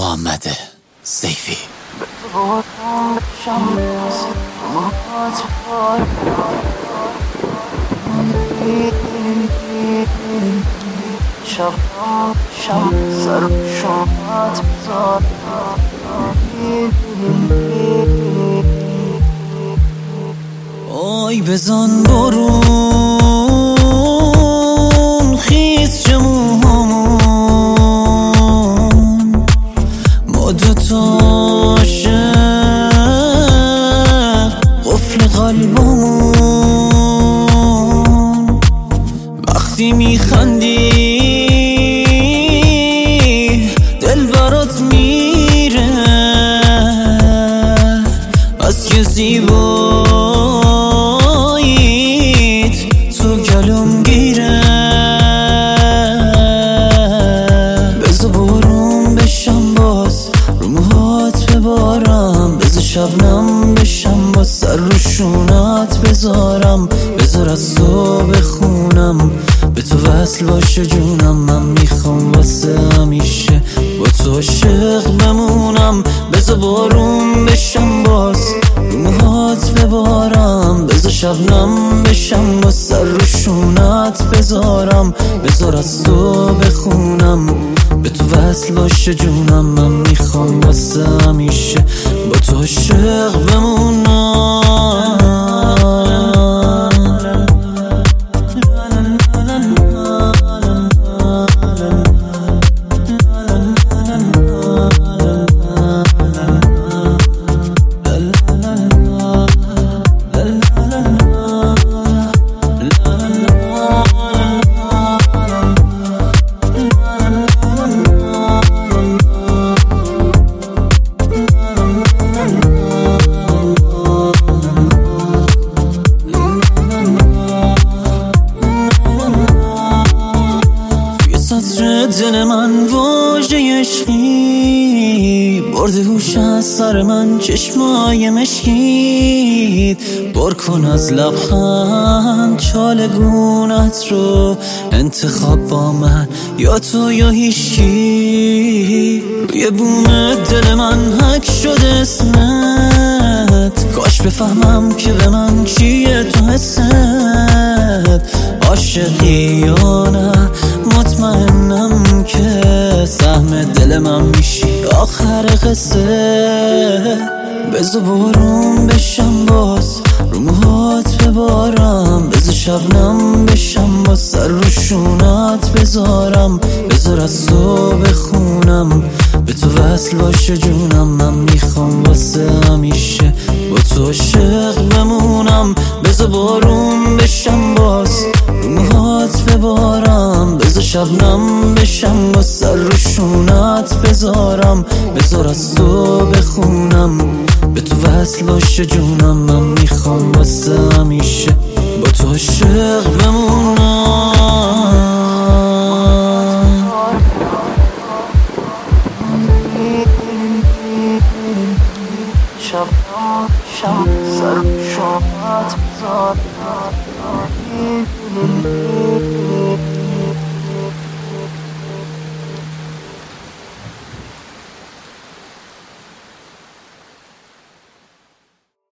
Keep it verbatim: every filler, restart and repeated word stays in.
محمد سیفی. آی بزن برون خیز جموهامون، ما دوتا عاشق قفل قلبمون. وقتی میخندی دل برات میره، از که زیباییت تو گلوم گیره. بذار بارون بشم باز رو موهات ببارم، بذار شبنم بشم با سر رو شونت بذارم. بذار از تو بخونم به تو وصل باشه جونم، من میخوام واسه همیشه با تو عاشق بمونم. بذار بارون بشم باز رو موهات ببارم، بذار شبنم بشم با سر رو شونت بذارم. بذار از تو بخونم به تو وصل باشه جونم، من میخوام واسه همیشه با تو عاشق بمونم. دل من واژه عشقی برده هوش از سر من، چشمای مشکید بر کن از لبخند چالگونت رو انتخاب با من، یا تو یا هیچکی. روی بوم دل من حک شده اسمت، کاش بفهمم که به من چیه تو حست، عاشقی یا نه. مطمئنم که سهم دل من میشی آخر قصه. بذار بارون بشم باز رو موهات ببارم، بذار شبنم بشم با سر رو شونت بذارم. بذار از تو بخونم به تو وصل باشه جونم، من میخوام واسه همیشه با تو عاشق بمونم. بذار بارون بشم باز رو موهات ببارم، بذار شبنم بشم با سر رو شونت بذارم. بذار از تو بخونم به تو وصل باشه جونم، من میخوام واسه همیشه با تو عاشق بمونم. شب شب سر شمات بزار